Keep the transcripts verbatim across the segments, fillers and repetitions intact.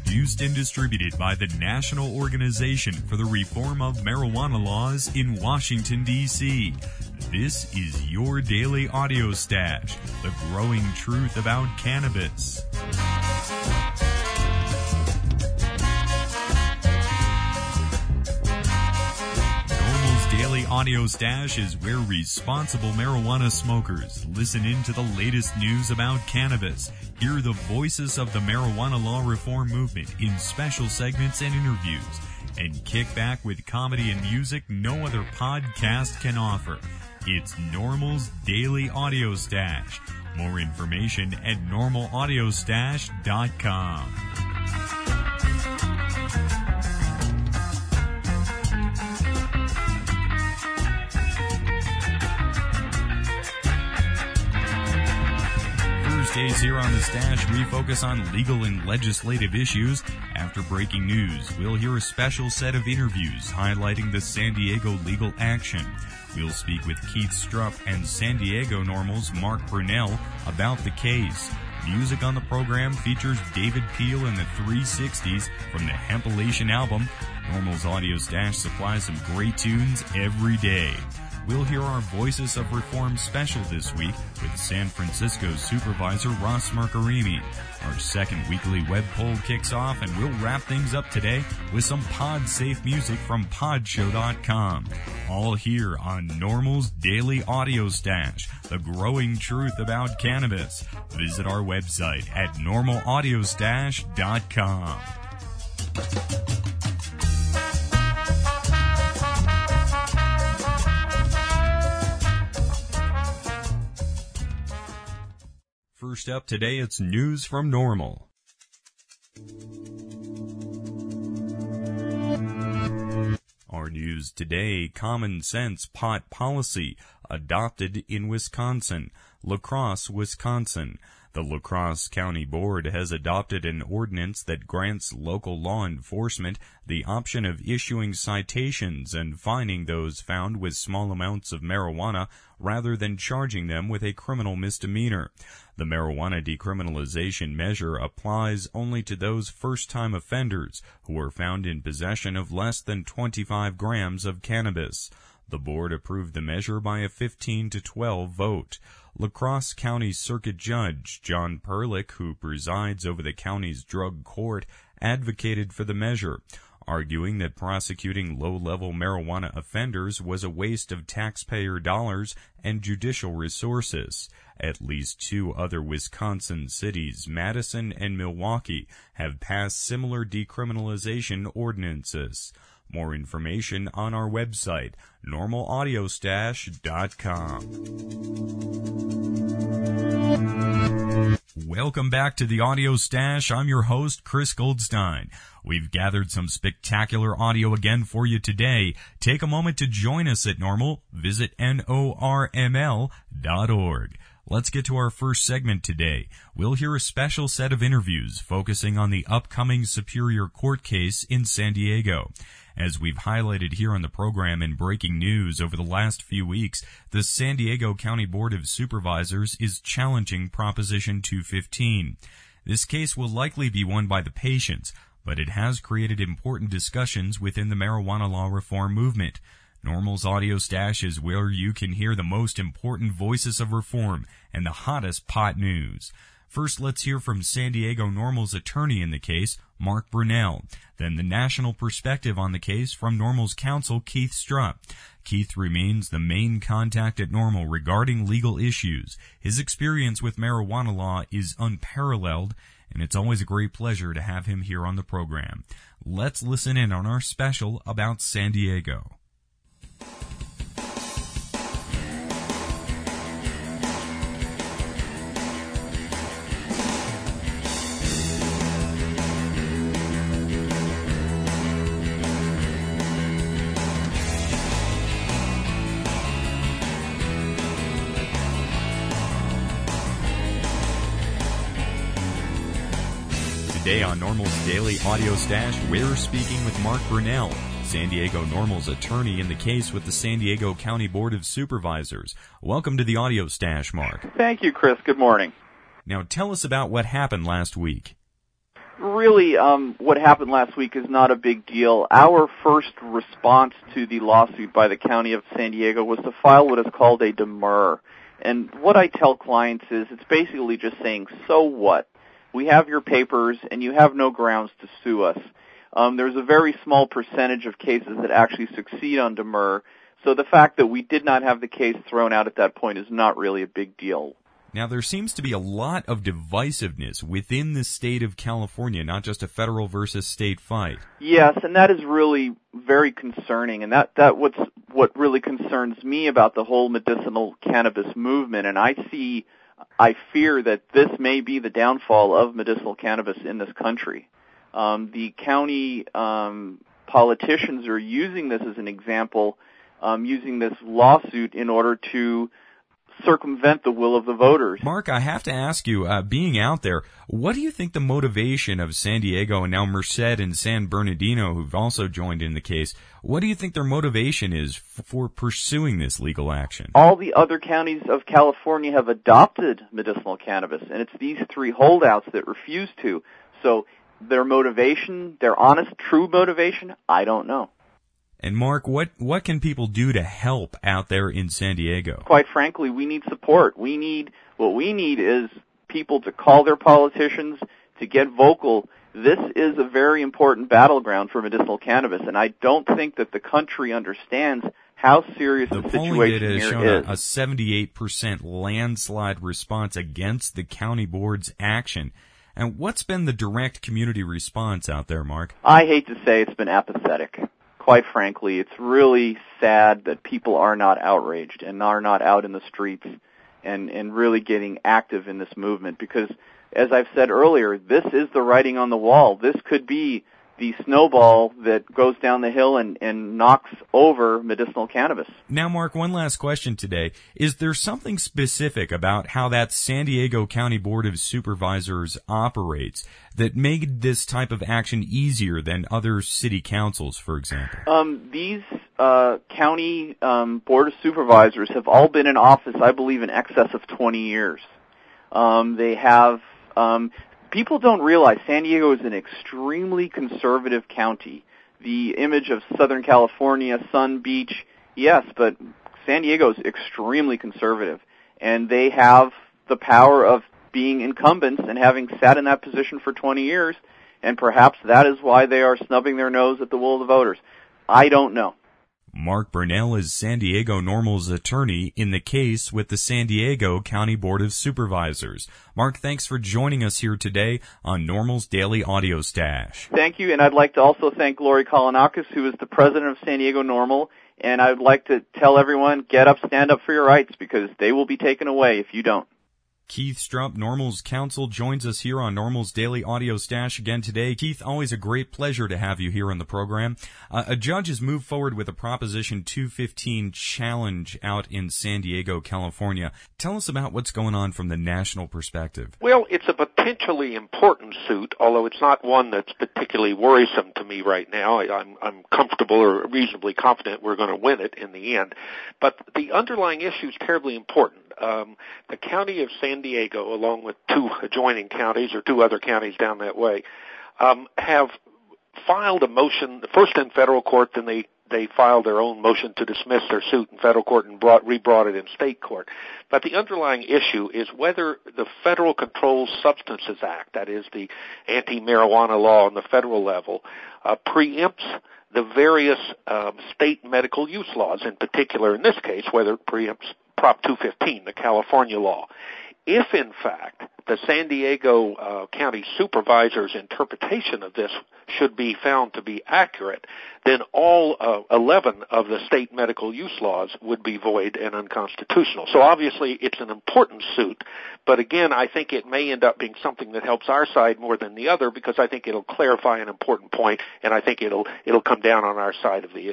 produced and distributed by the National Organization for the Reform of Marijuana Laws in Washington, D C This is your daily audio stash, the growing truth about cannabis. Daily Audio Stash is where responsible marijuana smokers listen in to the latest news about cannabis, hear the voices of the marijuana law reform movement in special segments and interviews, and kick back with comedy and music no other podcast can offer. It's NORML's Daily Audio Stash. More information at normal audio stash dot com. Days here on the Stash, we focus on legal and legislative issues. After breaking news, we'll hear a special set of interviews highlighting the San Diego legal action. We'll speak with Keith Strupp and San Diego NORML's Mark Brunell about the case. Music on the program features David Peel and the three sixties from the Hempilation album. NORML's Audio Stash supplies some great tunes every day. We'll hear our Voices of Reform special this week with San Francisco Supervisor Ross Marcarini. Our second weekly web poll kicks off, and we'll wrap things up today with some pod-safe music from podshow dot com. All here on NORML's Daily Audio Stash, the growing truth about cannabis. Visit our website at normal audio stash dot com. First up today, it's news from NORML. Our news today, common sense pot policy adopted in Wisconsin, La Crosse, Wisconsin. The La Crosse County Board has adopted an ordinance that grants local law enforcement the option of issuing citations and fining those found with small amounts of marijuana rather than charging them with a criminal misdemeanor. The marijuana decriminalization measure applies only to those first-time offenders who are found in possession of less than twenty-five grams of cannabis. The board approved the measure by a fifteen to twelve vote. La Crosse County Circuit Judge John Perlich, who presides over the county's drug court, advocated for the measure, arguing that prosecuting low-level marijuana offenders was a waste of taxpayer dollars and judicial resources. At least two other Wisconsin cities, Madison and Milwaukee, have passed similar decriminalization ordinances. More information on our website, normal audio stash dot com. Welcome back to the Audio Stash. I'm your host, Chris Goldstein. We've gathered some spectacular audio again for you today. Take a moment to join us at NORML. Visit N O R M L dot org. Let's get to our first segment today. We'll hear a special set of interviews focusing on the upcoming Superior Court case in San Diego. As we've highlighted here on the program in breaking news over the last few weeks, the San Diego County Board of Supervisors is challenging Proposition two fifteen. This case will likely be won by the patients, but it has created important discussions within the marijuana law reform movement. NORML's Audio Stash is where you can hear the most important voices of reform and the hottest pot news. First, let's hear from San Diego NORML's attorney in the case, Mark Brunell. Then the national perspective on the case from NORML's counsel, Keith Strupp. Keith remains the main contact at NORML regarding legal issues. His experience with marijuana law is unparalleled, and it's always a great pleasure to have him here on the program. Let's listen in on our special about San Diego. Today on NORML's Daily Audio Stash, we're speaking with Mark Brunell, San Diego NORML's attorney in the case with the San Diego County Board of Supervisors. Welcome to the Audio Stash, Mark. Thank you, Chris. Good morning. Now tell us about what happened last week. Really, um, what happened last week is not a big deal. Our first response to the lawsuit by the County of San Diego was to file what is called a demur. And what I tell clients is it's basically just saying, so what? We have your papers, and you have no grounds to sue us. Um, there's a very small percentage of cases that actually succeed on demur, so the fact that we did not have the case thrown out at that point is not really a big deal. Now, there seems to be a lot of divisiveness within the state of California, not just a federal versus state fight. Yes, and that is really very concerning, and that, that what's, what really concerns me about the whole medicinal cannabis movement, and I see, I fear that this may be the downfall of medicinal cannabis in this country. Um, the county um, politicians are using this as an example, um, using this lawsuit in order to circumvent the will of the voters. Mark, I have to ask you, uh, being out there, what do you think the motivation of San Diego and now Merced and San Bernardino, who've also joined in the case, what do you think their motivation is f- for pursuing this legal action? All the other counties of California have adopted medicinal cannabis, and it's these three holdouts that refuse to. So their motivation, their honest, true motivation, I don't know. And Mark, what, what can people do to help out there in San Diego? Quite frankly, we need support. We need, what we need is people to call their politicians, to get vocal. This is a very important battleground for medicinal cannabis, and I don't think that the country understands how serious the, the situation polling data has here shown is. A, a seventy-eight percent landslide response against the county board's action. And what's been the direct community response out there, Mark? I hate to say it's been apathetic. Quite frankly, it's really sad that people are not outraged and are not out in the streets and, and really getting active in this movement because, as I've said earlier, this is the writing on the wall. This could be the snowball that goes down the hill and, and knocks over medicinal cannabis. Now, Mark, one last question today. Is there something specific about how that San Diego County Board of Supervisors operates that made this type of action easier than other city councils, for example? Um, these uh, county um, Board of Supervisors have all been in office, I believe, in excess of twenty years. Um, they have... Um, People don't realize San Diego is an extremely conservative county. The image of Southern California, Sun Beach, yes, but San Diego is extremely conservative. And they have the power of being incumbents and having sat in that position for twenty years, and perhaps that is why they are snubbing their nose at the will of the voters. I don't know. Mark Burnell is San Diego NORML's attorney in the case with the San Diego County Board of Supervisors. Mark, thanks for joining us here today on NORML's Daily Audio Stash. Thank you, and I'd like to also thank Lori Kolinakis, who is the president of San Diego NORML, and I'd like to tell everyone, get up, stand up for your rights, because they will be taken away if you don't. Keith Strupp, NORML's counsel, joins us here on NORML's Daily Audio Stash again today. Keith, always a great pleasure to have you here on the program. Uh, a judge has moved forward with a Proposition two fifteen challenge out in San Diego, California. Tell us about what's going on from the national perspective. Well, it's a potentially important suit, although it's not one that's particularly worrisome to me right now. I, I'm, I'm comfortable or reasonably confident we're going to win it in the end. But the underlying issue is terribly important. Um, the county of San Diego, along with two adjoining counties or two other counties down that way, um, have filed a motion, first in federal court, then they, they filed their own motion to dismiss their suit in federal court and brought, re-brought it in state court. But the underlying issue is whether the Federal Controlled Substances Act, that is the anti-marijuana law on the federal level, uh, preempts the various um, state medical use laws, in particular in this case, whether it preempts Prop two fifteen, the California law. If, in fact, the San Diego uh, County Supervisor's interpretation of this should be found to be accurate, then all uh, eleven of the state medical use laws would be void and unconstitutional. So obviously it's an important suit, but again, I think it may end up being something that helps our side more than the other because I think it'll clarify an important point, and I think it'll it'll come down on our side of the issue.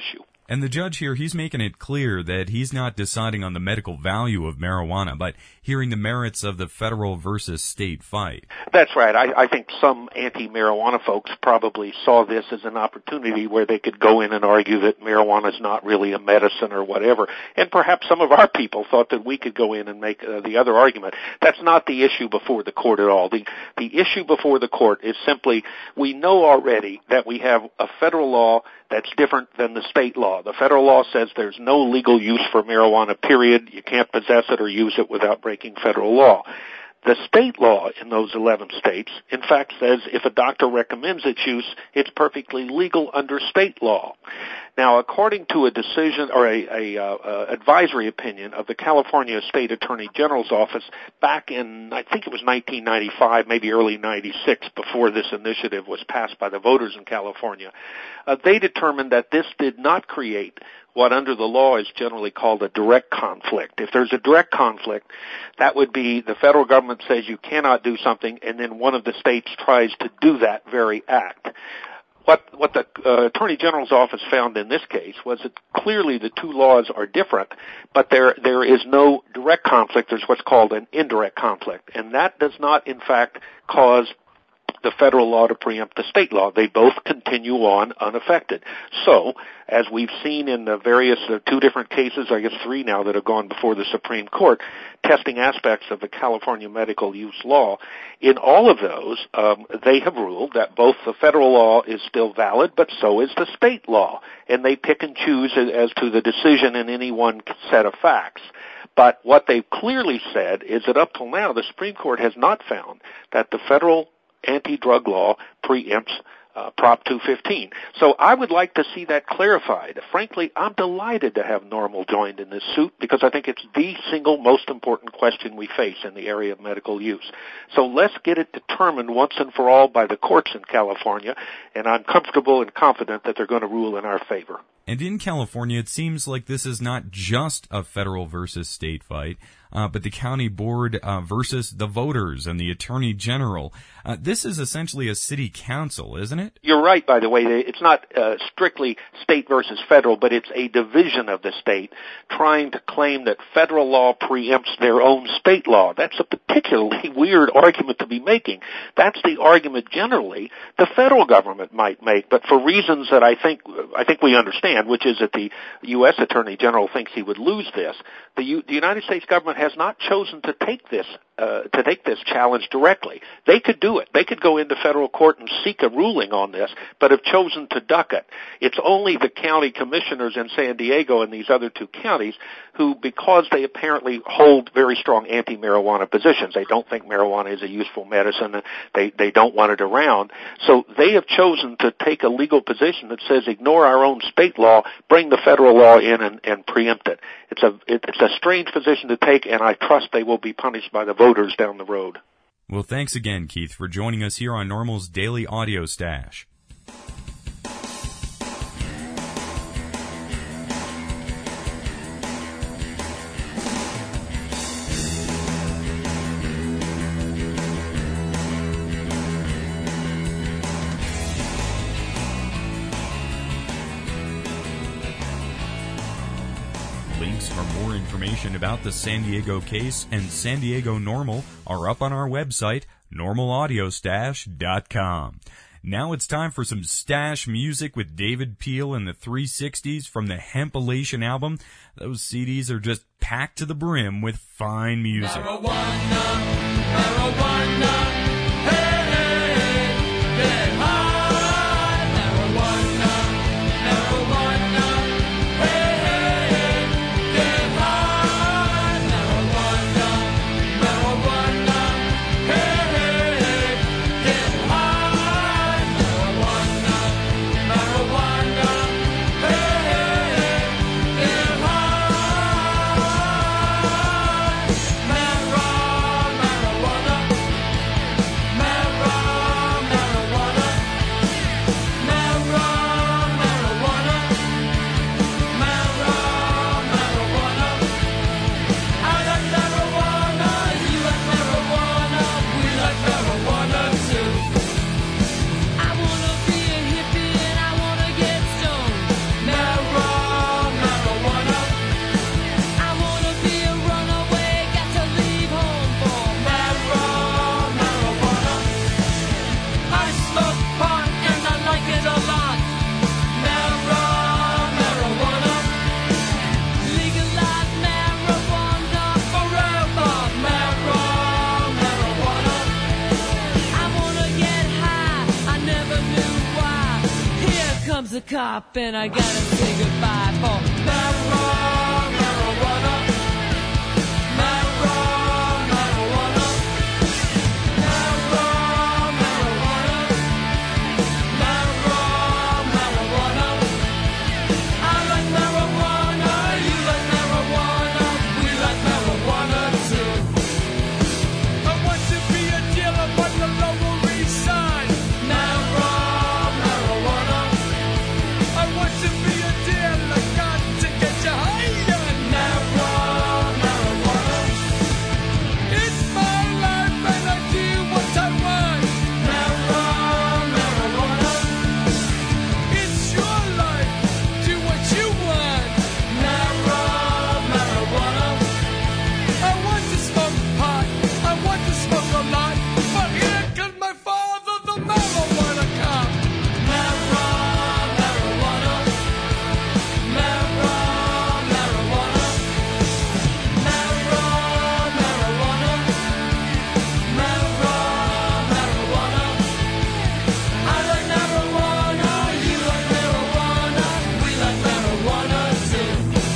And the judge here, he's making it clear that he's not deciding on the medical value of marijuana, but hearing the merits of the federal versus state fight. That's right. I, I think some anti-marijuana folks probably saw this as an opportunity where they could go in and argue that marijuana is not really a medicine or whatever. And perhaps some of our people thought that we could go in and make uh, the other argument. That's not the issue before the court at all. The, the issue before the court is simply we know already that we have a federal law that's different than the state law. The federal law says there's no legal use for marijuana, period. You can't possess it or use it without breaking federal law. The state law in those eleven states, in fact, says if a doctor recommends its use, it's perfectly legal under state law. Now, according to a decision or a, a uh, advisory opinion of the California State Attorney General's office back in, I think it was nineteen ninety-five, maybe early ninety-six, before this initiative was passed by the voters in California, uh, they determined that this did not create what under the law is generally called a direct conflict. If there's a direct conflict, that would be the federal government says you cannot do something, and then one of the states tries to do that very act. What, what the uh, Attorney General's office found in this case was that clearly the two laws are different, but there there is no direct conflict. There's what's called an indirect conflict, and that does not, in fact, cause the federal law to preempt the state law. They both continue on unaffected. So, as we've seen in the various uh, two different cases, I guess three now that have gone before the Supreme Court, testing aspects of the California medical use law, in all of those, um, they have ruled that both the federal law is still valid, but so is the state law, and they pick and choose as to the decision in any one set of facts. But what they've clearly said is that up till now, the Supreme Court has not found that the federal anti-drug law preempts uh, Prop two fifteen. So I would like to see that clarified. Frankly, I'm delighted to have NORML joined in this suit because I think it's the single most important question we face in the area of medical use. So let's get it determined once and for all by the courts in California, and I'm comfortable and confident that they're going to rule in our favor. And in California, it seems like this is not just a federal versus state fight, uh, but the county board uh, versus the voters and the attorney general. Uh, this is essentially a city council, isn't it? You're right, by the way. It's not uh, strictly state versus federal, but it's a division of the state trying to claim that federal law preempts their own state law. That's a particularly weird argument to be making. That's the argument generally the federal government might make, but for reasons that I think I think we understand, which is that the U S Attorney General thinks he would lose this. The, U, the United States government has not chosen to take this uh, to take this challenge directly. They could do it. They could go into federal court and seek a ruling on this, but have chosen to duck it. It's only the county commissioners in San Diego and these other two counties who, because they apparently hold very strong anti-marijuana positions, they don't think marijuana is a useful medicine, and they, they don't want it around, so they have chosen to take a legal position that says ignore our own state law, bring the federal law in and, and preempt it. It's a, it, it's a strange position to take, and I trust they will be punished by the voters down the road. Well, thanks again, Keith, for joining us here on NORML's Daily Audio Stash. Links for more information about the San Diego case and San Diego NORML are up on our website, normal audio stash dot com. Now it's time for some stash music with David Peel and the three sixties from the Hempilation album. Those C Ds are just packed to the brim with fine music. Marijuana, marijuana, hey, hey, hey, get high. Marijuana, marijuana, hey, hey, hey, get high. Marijuana, marijuana, hey, hey, hey, get high. Marijuana, marijuana, hey, hey, hey, get high. Marijuana, marijuana. comes a cop and I gotta say goodbye for marijuana, marijuana, marijuana, marijuana, marijuana, marijuana, marijuana. I like marijuana, you like marijuana, we like marijuana too. I want to be a dealer on the Lower East Side. Marijuana, marijuana. I want to be a dealer, got to get you higher. Marijuana, marijuana. It's my life and I do what I want. Marijuana, marijuana. It's your life, do what you want. Marijuana, marijuana. I want to smoke pot, I want to smoke a lot, but here comes my father, the marijuana cop. Marijuana, marijuana, marijuana, marijuana, marijuana, marijuana, marijuana, marijuana. I like marijuana, you like marijuana, we like marijuana too.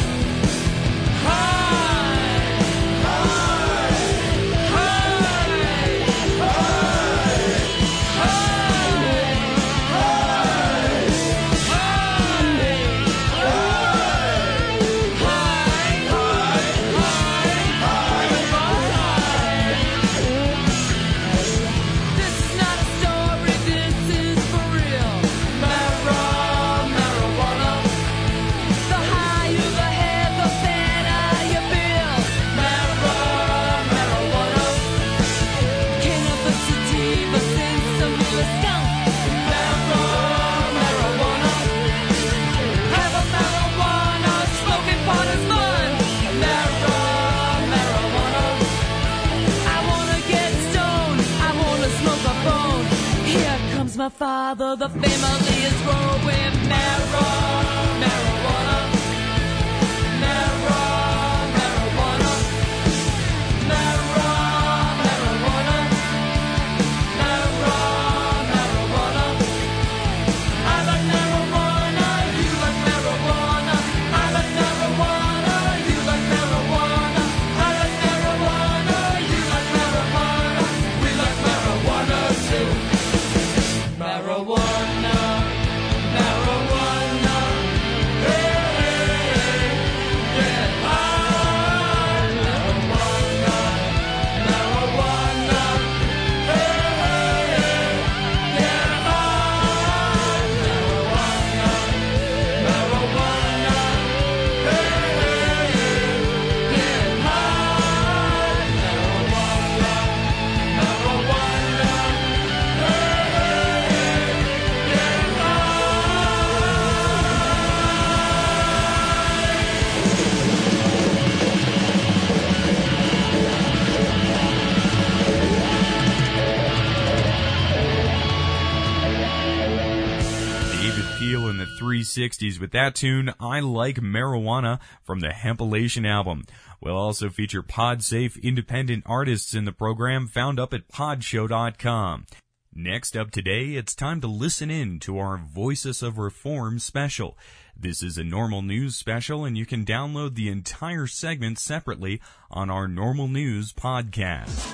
This is not a story, this is for real. Marijuana, marijuana. The higher the head, the better you feel. Marijuana, marijuana. Cannabis sativa, sensible skunk. Marijuana, marijuana. Have a marijuana, smoking pot is fun. Marijuana, marijuana. I wanna get stoned, I wanna smoke a bone. Here comes my father, the family is growing. Marijuana, marijuana. Marijuana, marijuana. Marijuana, marijuana. Marijuana, marijuana. I like marijuana, you like marijuana. I like marijuana, you like marijuana. I like marijuana, you like marijuana. We like marijuana too. Marijuana, marijuana. Hey, hey, get high. Marijuana, marijuana. Hey, hey, get high. Marijuana, marijuana. Hey, hey, get high. Marijuana, marijuana. David Peel in the three sixties with that tune, I Like Marijuana, from the Hempilation album. We'll also feature pod-safe independent artists in the program, found up at podshow dot com. Next up today, it's time to listen in to our Voices of Reform special. This is a normal news special, and you can download the entire segment separately on our Normal News podcast.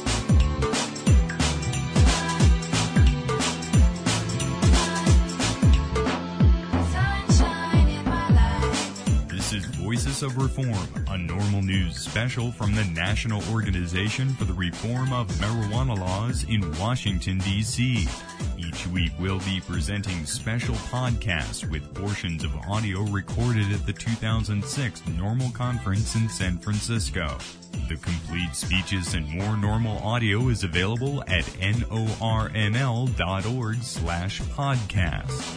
Sunshine in my life. This is Voices of Reform, a normal news special from the National Organization for the Reform of Marijuana Laws in Washington, D C Each week we'll be presenting special podcasts with portions of audio recorded at the two thousand six Normal Conference in San Francisco. The complete speeches and more normal audio is available at norml dot org slash podcast.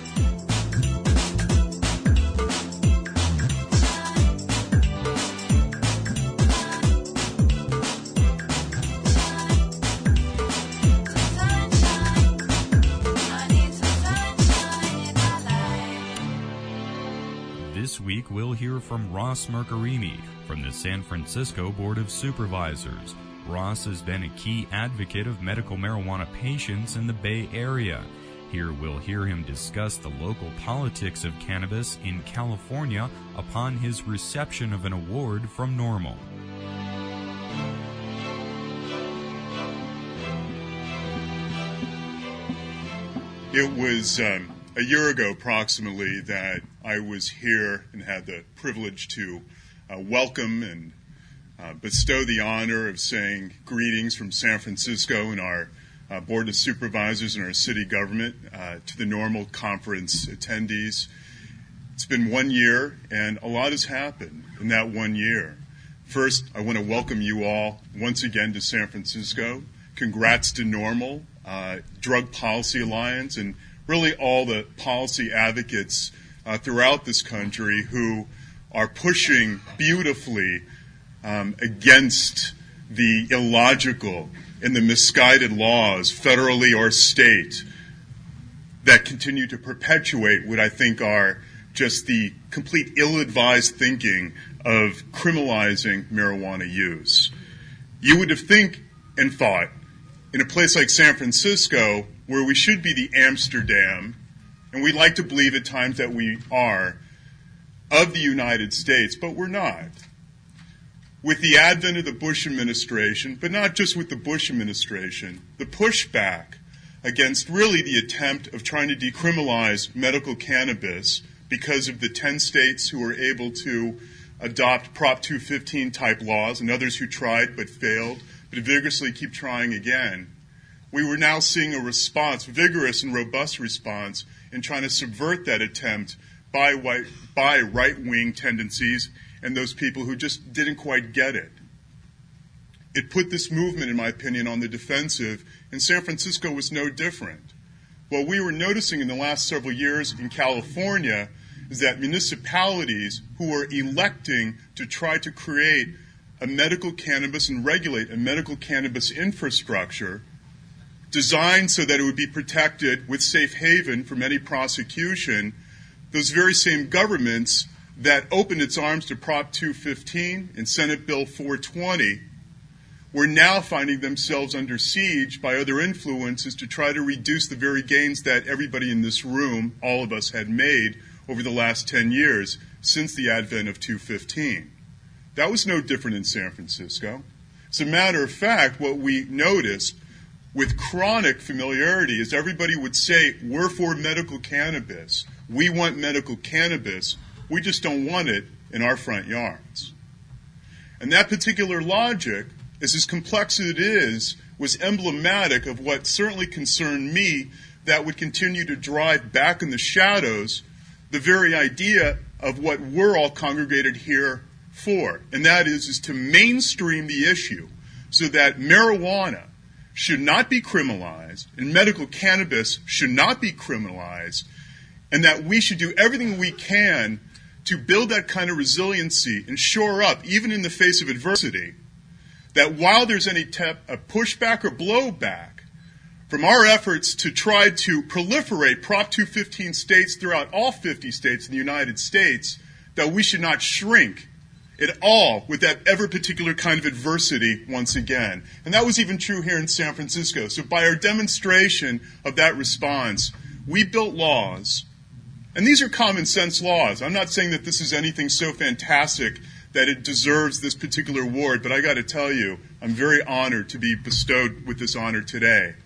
This week, we'll hear from Ross Mercarini from the San Francisco Board of Supervisors. Ross has been a key advocate of medical marijuana patients in the Bay Area. Here we'll hear him discuss the local politics of cannabis in California upon his reception of an award from NORML. It was um, a year ago approximately that I was here and had the privilege to uh, welcome and uh, bestow the honor of saying greetings from San Francisco and our uh, Board of Supervisors and our city government uh, to the NORML conference attendees. It's been one year and a lot has happened in that one year. First, I want to welcome you all once again to San Francisco. Congrats to NORML, uh, Drug Policy Alliance, and really all the policy advocates uh, throughout this country who are pushing beautifully um, against the illogical and the misguided laws, federally or state, that continue to perpetuate what I think are just the complete ill-advised thinking of criminalizing marijuana use. You would have think and thought, in a place like San Francisco, where we should be the Amsterdam, and we like to believe at times that we are, of the United States, but we're not. With the advent of the Bush administration, but not just with the Bush administration, the pushback against really the attempt of trying to decriminalize medical cannabis because of the ten states who were able to adopt Prop two fifteen type laws and others who tried but failed, but vigorously keep trying again. We were now seeing a response, vigorous and robust response, in trying to subvert that attempt by, white, by right-wing tendencies and those people who just didn't quite get it. It put this movement, in my opinion, on the defensive, and San Francisco was no different. What we were noticing in the last several years in California is that municipalities who were electing to try to create a medical cannabis and regulate a medical cannabis infrastructure designed so that it would be protected with safe haven from any prosecution, those very same governments that opened its arms to Prop two fifteen and Senate Bill four twenty were now finding themselves under siege by other influences to try to reduce the very gains that everybody in this room, all of us, had made over the last ten years since the advent of two fifteen. That was no different in San Francisco. As a matter of fact, what we noticed with chronic familiarity is everybody would say, we're for medical cannabis. We want medical cannabis. We just don't want it in our front yards. And that particular logic, as as complex as it is, was emblematic of what certainly concerned me that would continue to drive back in the shadows the very idea of what we're all congregated here for. And that is, is to mainstream the issue so that marijuana should not be criminalized and medical cannabis should not be criminalized, and that we should do everything we can to build that kind of resiliency and shore up, even in the face of adversity, that while there's any te- a pushback or blowback from our efforts to try to proliferate Prop two fifteen states throughout all fifty states in the United States, that we should not shrink at all with that ever particular kind of adversity once again. And that was even true here in San Francisco. So by our demonstration of that response, we built laws. And these are common sense laws. I'm not saying that this is anything so fantastic that it deserves this particular award, but I got to tell you, I'm very honored to be bestowed with this honor today.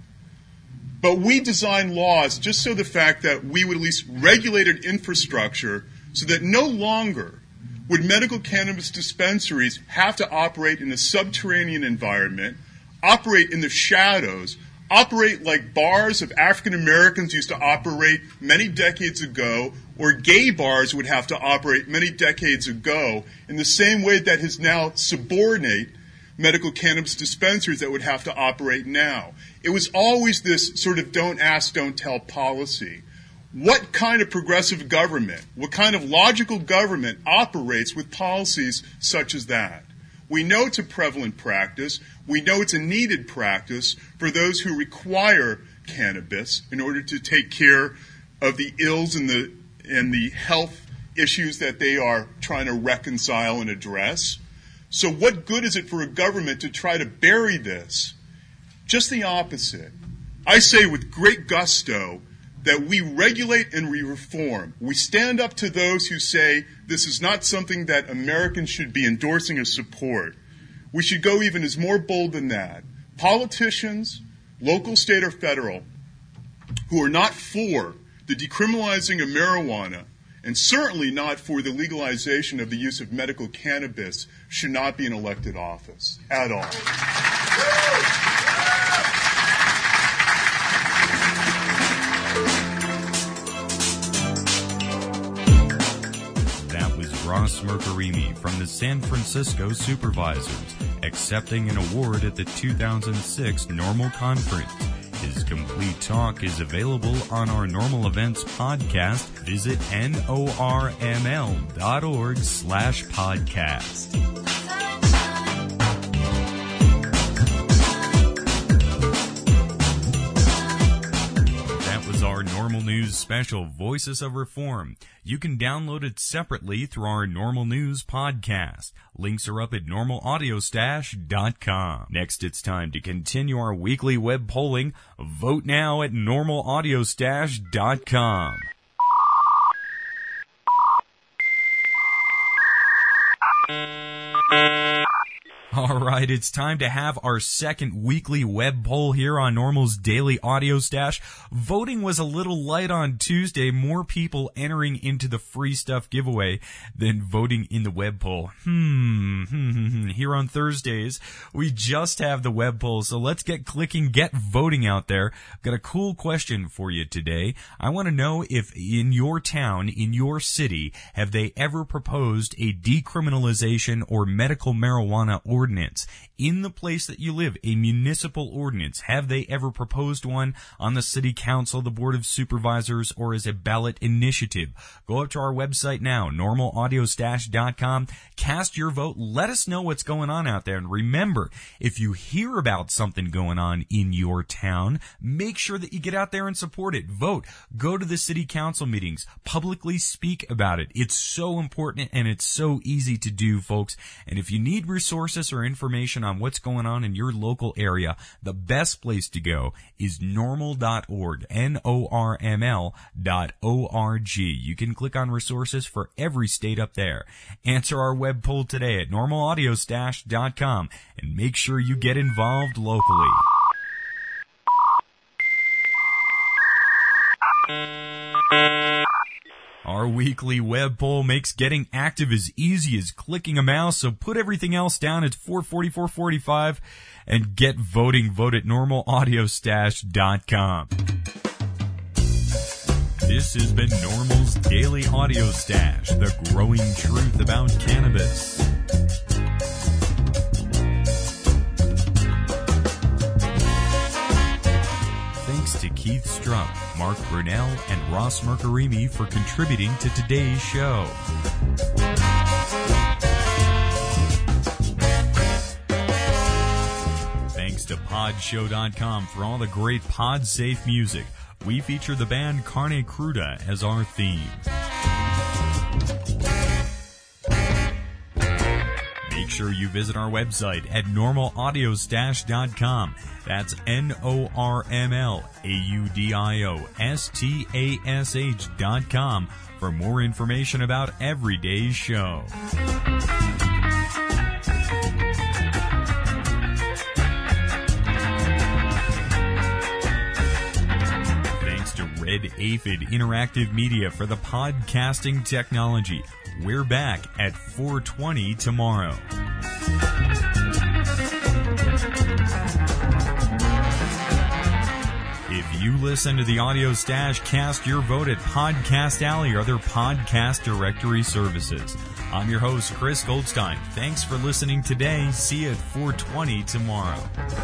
But we designed laws just so the fact that we would at least regulate an infrastructure so that no longer would medical cannabis dispensaries have to operate in a subterranean environment, operate in the shadows, operate like bars of African Americans used to operate many decades ago, or gay bars would have to operate many decades ago, in the same way that has now subordinate medical cannabis dispensaries that would have to operate now. It was always this sort of don't ask, don't tell policy. What kind of progressive government, what kind of logical government operates with policies such as that? We know it's a prevalent practice. We know it's a needed practice for those who require cannabis in order to take care of the ills and the, and the health issues that they are trying to reconcile and address. So what good is it for a government to try to bury this? Just the opposite. I say with great gusto that we regulate and we reform. We stand up to those who say this is not something that Americans should be endorsing or support. We should go even as more bold than that. Politicians, local, state, or federal, who are not for the decriminalizing of marijuana, and certainly not for the legalization of the use of medical cannabis, should not be in elected office at all. That was Ross Mercurini from the San Francisco Supervisors, accepting an award at the two thousand six Normal Conference. His complete talk is available on our Normal Events podcast. Visit norml.org slash podcast. That was our Normal News special, Voices of Reform. You can download it separately through our Normal News podcast. Links are up at normal audio stash dot com. Next, it's time to continue our weekly web polling. Vote now at normal audio stash dot com. All right, it's time to have our second weekly web poll here on Normal's Daily Audio Stash. Voting was a little light on Tuesday, more people entering into the free stuff giveaway than voting in the web poll. Hmm, here on Thursdays, we just have the web poll, so let's get clicking, get voting out there. I've got a cool question for you today. I want to know if in your town, in your city, have they ever proposed a decriminalization or medical marijuana ordinance? Ordinance in the place that you live, a municipal ordinance. Have they ever proposed one on the city council, the board of supervisors, or as a ballot initiative? Go up to our website now, normal audio stash dot com. Cast your vote. Let us know what's going on out there. And remember, if you hear about something going on in your town, make sure that you get out there and support it. Vote. Go to the city council meetings. Publicly speak about it. It's so important and it's so easy to do, folks. And if you need resources or information on what's going on in your local area, the best place to go is normal dot org, N O R M L dot O R G. You can click on resources for every state up there. Answer our web poll today at normal audio stash dot com and make sure you get involved locally. Our weekly web poll makes getting active as easy as clicking a mouse, so put everything else down at four forty-four forty-five and get voting. Vote at normal audio stash dot com. This has been Normal's Daily Audio Stash, the growing truth about cannabis. Thanks to Keith Struck, Mark Brunell, and Ross Mercurini for contributing to today's show. Thanks to pod show dot com for all the great pod-safe music. We feature the band Carne Cruda as our theme. Make sure you visit our website at normal audio stash dot com. That's N O R M L A U D I O S T A S H dot com for more information about every day's show. Thanks to Red Aphid Interactive Media for the podcasting technology. We're back at four twenty tomorrow. If you listen to the Audio Stash, cast your vote at Podcast Alley or other podcast directory services. I'm your host, Chris Goldstein. Thanks for listening today. See you at four twenty tomorrow.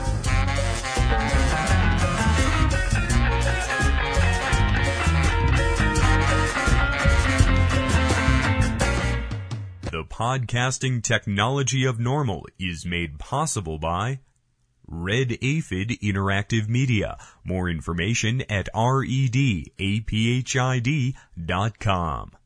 The podcasting technology of Normal is made possible by Red Aphid Interactive Media. More information at red aphid dot com.